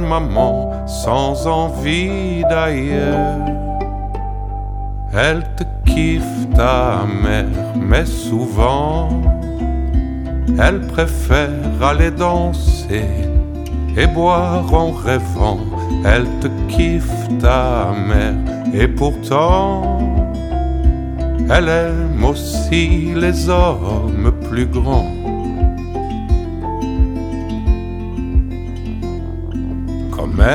maman sans envie d'ailleurs. Elle te kiffe ta mère, mais souvent elle préfère aller danser et boire en rêvant. Elle te kiffe ta mère et pourtant elle aime aussi les hommes plus grands.